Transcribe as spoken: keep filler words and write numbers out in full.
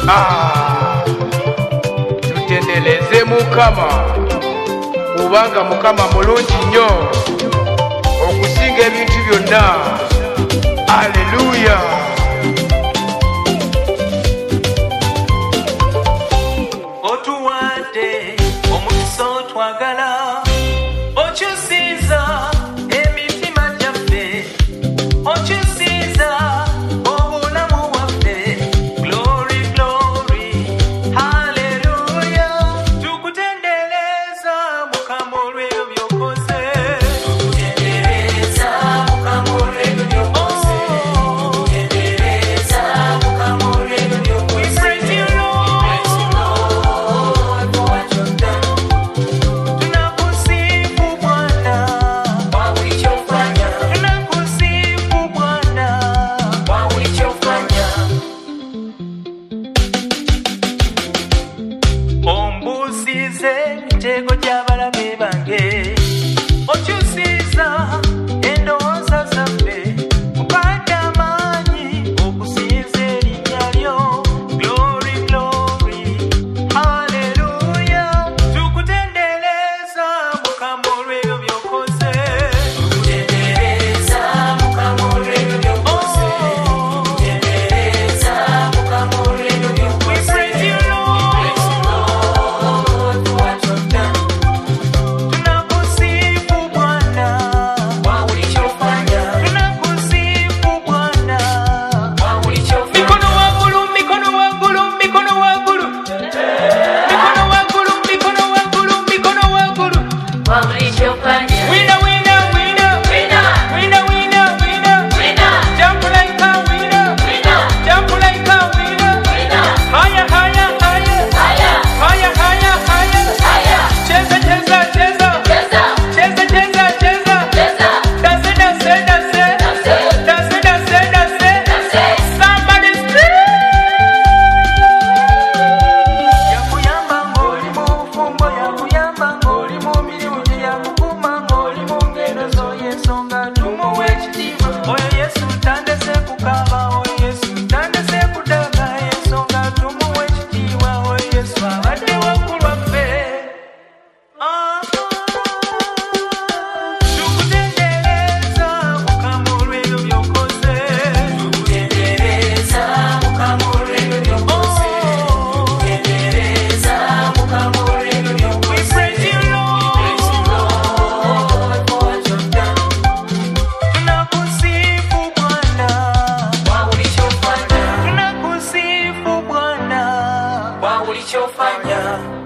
Ah, tutendeleze Mukama kubanga Mukama mulungi nnyo okusinga ebintu byonna. Haleluya. Otuwadde omukisa otwagala, okyusiza emitima gyaffe, okyusiza obulamu bwaffe. Glory, glory, haleluya. Tukutendereza Mukama olw'ebyo by'okoze. Tukutendereza Mukama olw'ebyo by'okoze. Tukutendereza Mukama olw'ebyo by'okoze. We praise you, Lord. Praise you, Lord, for what you've done. Tunakusifu Bwana kwa ulichofanya. Tunakusifu Bwana kwa ulichofanya. Ombusize emitego gy'abalabe bange, okyusiza endowooza zaffe, mukadde amaanyi okusinza erinnya lyo. Glory, glory, haleluya. Tukutendereza Mukama olw'ebyo by'okoze. Tukutendereza Mukama olw'ebyo by'okoze. Tukutendereza Mukama olw'ebyo by'okoze. We praise you, Lord. Praise you, Lord, for what you've done. Tunakusifu Bwana kwa ulichofanya. Tunakusifu Bwana kwa ulichofanya. Mikono waggulu, mikono waggulu, mikono waggulu. Mikono waggulu, mikono waggulu, mikono waggulu. Kwa ulichofanya. Winner, winner, winner. Winner. Winner, winner, winner. Winner. Jump like a winner. Winner. Jump like a winner. Winner. Higher, higher, higher. Higher. Higher, higher, higher. Higher. Cheza, cheza, cheza. Cheza. Cheza, cheza, cheza. Cheza. Dance, dance, dance. Dance. Dance, dance, dance. Dance. Somebody scream. Yakuyamba ng'oli mu bufumbo, yakuyamba ng'oli mu mirimu gye, yakukuuma ng'oli mu ngendo zo, y'ensonga tumuwe ekitiibwa. Oyo Yesu tandese kukaaba, oyo Yesu tandese kuddaga, y'ensonga tumuwe ekitiibwa. Oyo Yesu abadde waggulu waffe. Ah, tukutendereza Mukama olw'ebyo by'okoze. Tukutendereza Mukama olw'ebyo by'okoze. Tukutendereza Mukama olw'ebyo by'okoze. We praise you, Lord. Praise you, Lord, for what you've done. Tunakusifu Bwana kwa ulichofanya. Tunakusifu Bwana kwa ulichofanya.